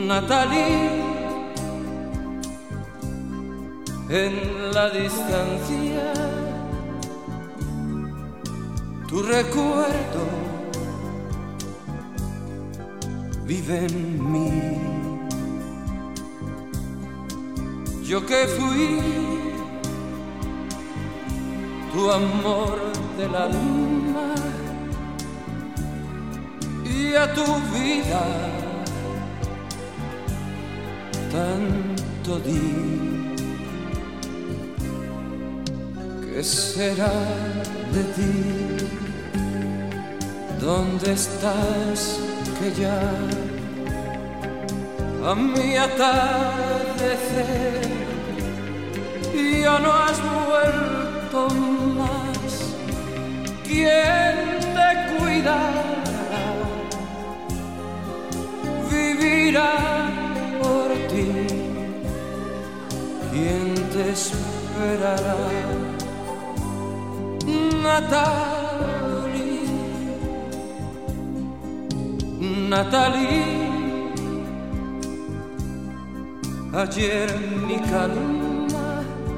Natalie, en la distancia, tu recuerdo vive en mí. Yo que fui tu amor del alma y a tu vida tanto di. ¿Qué será de ti? ¿Dónde estás que ya a mi atardecer ya no has vuelto más? ¿Quién te cuidará? Vivirá por ti. ¿Quién te esperará? Natalie, Natalie, ayer mi calma,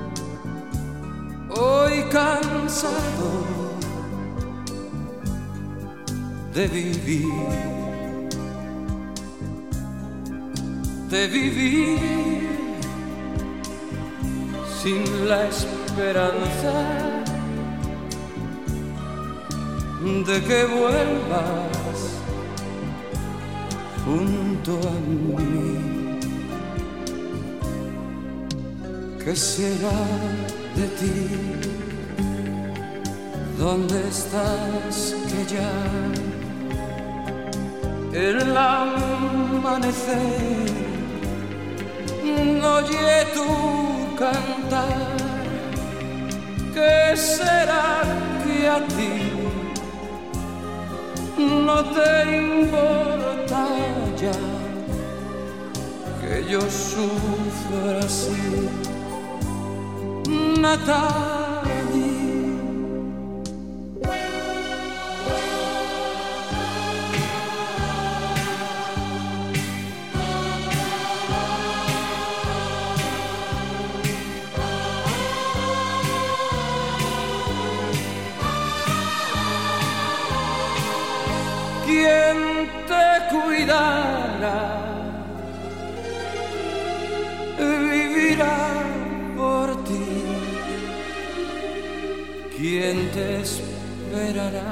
hoy cansado de vivir sin la esperanza de que vuelvas junto a mí. ¿Qué será de ti? ¿Dónde estás que ya el amanecer no oye tu cantar? ¿Qué será que a ti no te importa ya que yo sufra así? Natalie, ¿quién te cuidará? Vivirá por ti. ¿Quién te esperará?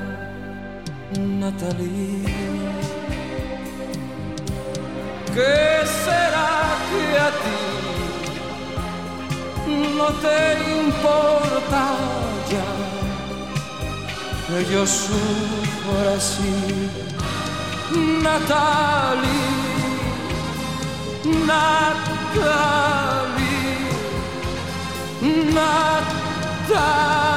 Natalie. ¿Qué será que a ti no te importa ya que yo sufra así? Natalie, Natalie, Natalie.